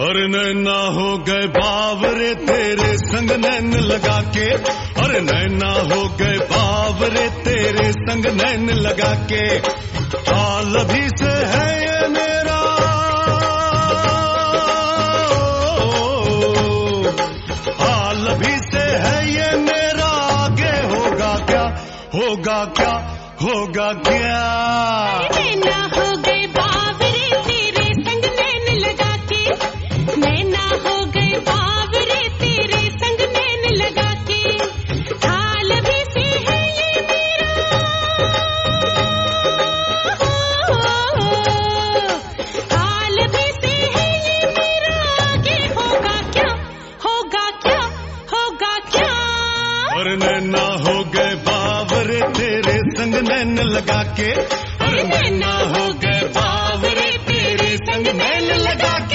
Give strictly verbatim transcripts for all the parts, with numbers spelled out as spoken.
और नैना हो गए बावरे तेरे संग नैन लगा के, और नैना हो गए बावरे तेरे संग नैन लगा के। हाल अभी से है ये मेरा, हाल अभी से है ये मेरा, आगे होगा क्या, होगा क्या, होगा क्या। नैना हो गए बावरे तेरे संग नैन लगा के, नैना हो गए बावरे तेरे संग नैन लगा के। हाल अभी से है ये मेरा, हाल अभी से है ये मेरा, आगे होगा क्या, होगा क्या, होगा क्या। और नैना हो गए बावरे तेरे संग नैन लगा के, और नैना हो गए बावरे तेरे संग नैन लगा के।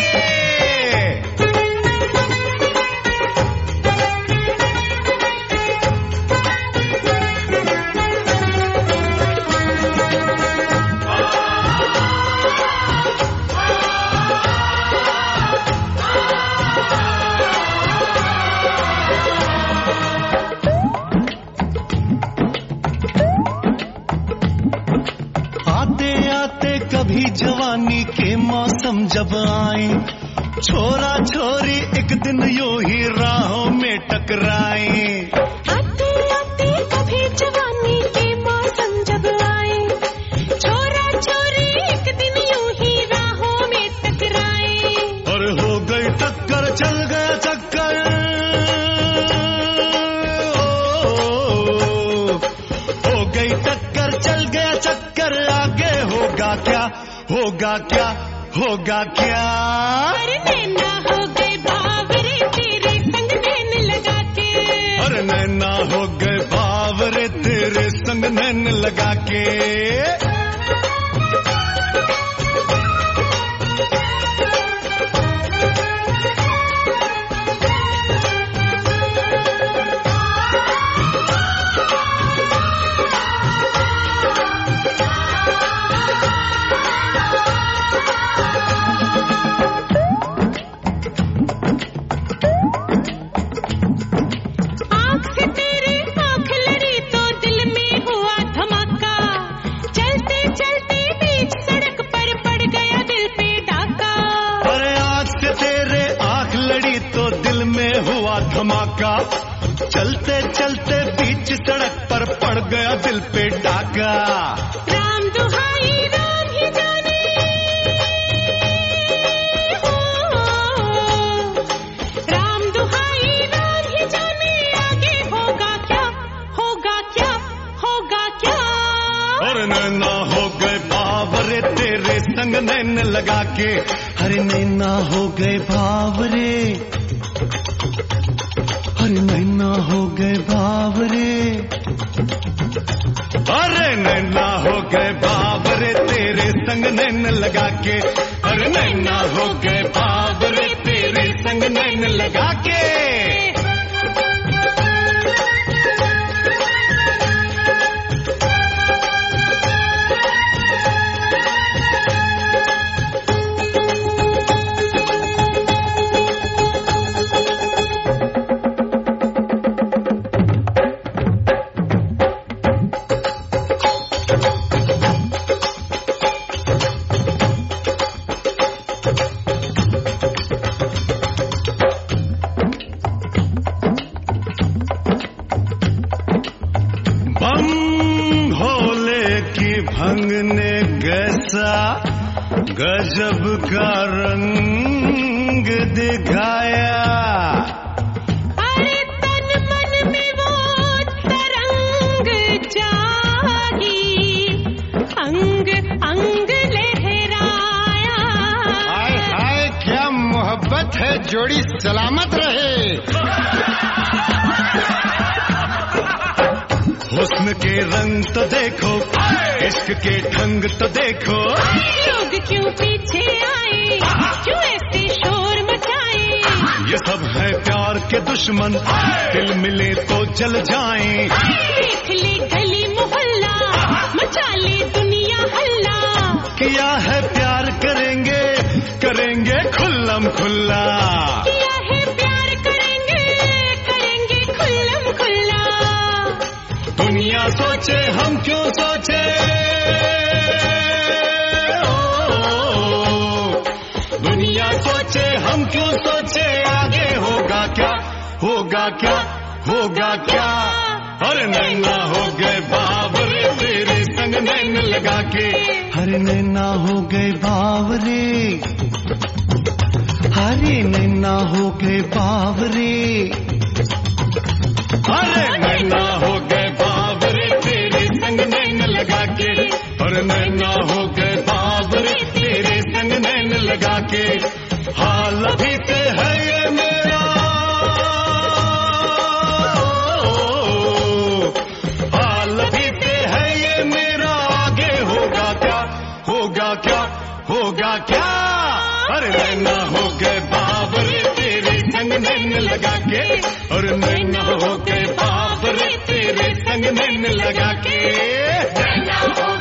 कभी जवानी के मौसम जब आए, छोरा छोरी एक दिन यूं ही राहों में टकराए। आते आते कभी जवानी के मौसम जब आए, छोरा छोरी एक दिन यूं ही राहों में टकराए। और हो गई टक्कर, चल गया चक्कर, हो गई टक्कर, चल गया चक्कर, आगे होगा क्या, होगा क्या, होगा क्या। और नैना हो गए बावरे तेरे संग नैन लगा के, और नैना हो गए बावरे तेरे संग नैन लगा के। धमाका, चलते चलते बीच सड़क पर पड़ गया दिल पे डाका। राम दुहाई राम ही जाने, हो राम दुहाई राम ही जाने, आगे होगा क्या, होगा क्या, होगा क्या। और नैना हो गए बावरे तेरे संग नैन लगा के, हरे नैना हो गए बावरे, अरे नैना हो गए बावरे, अरे नैना हो गए बावरे तेरे संग नैन लगा के, अरे नैना हो गए बावरे तेरे संग नैन लगा के। भंगने कैसा गजब का रंग दिखाया, अरे तन मन में वो तरंग जागी, अंग अंग लहराया। हाय हाय क्या मोहब्बत है, जोड़ी सलामत रहे। हुस्न के रंग तो देखो, इश्क के ढंग तो देखो, लोग क्यों पीछे आए, क्यों ऐसे शोर मचाए। ये सब है प्यार के दुश्मन, दिल मिले तो जल जाएं। देख ले गली मोहल्ला, मचा ले दुनिया हल्ला। किया है प्यार करेंगे, करेंगे खुल्ला। खुल्लम खुल्ला। किया है प्यार करेंगे करेंगे खुल्लम खुल्ला। दुनिया सोचे हम क्यों सोचे, दुनिया सोचे हम क्यों सोचे, आगे होगा क्या होगा क्या होगा क्या। अरे नैना हो गए बावरे तेरे संग नैन लगा के, अरे नैना हो गए बावरे, अरे नैना हो गए बावरे, अरे नैना हो गए बावरे तेरे संग नैन लगा के, अरे नैना हो गए बावरे तेरे संग नैन लगा के। हाल अभी से है ये मेरा, हाल अभी से है ये मेरा, आगे होगा क्या होगा क्या होगा क्या। अरे नैना हो गए बावरे तेरे संग नैन लगा के, और नैना हो गए बावरे तेरे संग नैन लगा के। नैना हो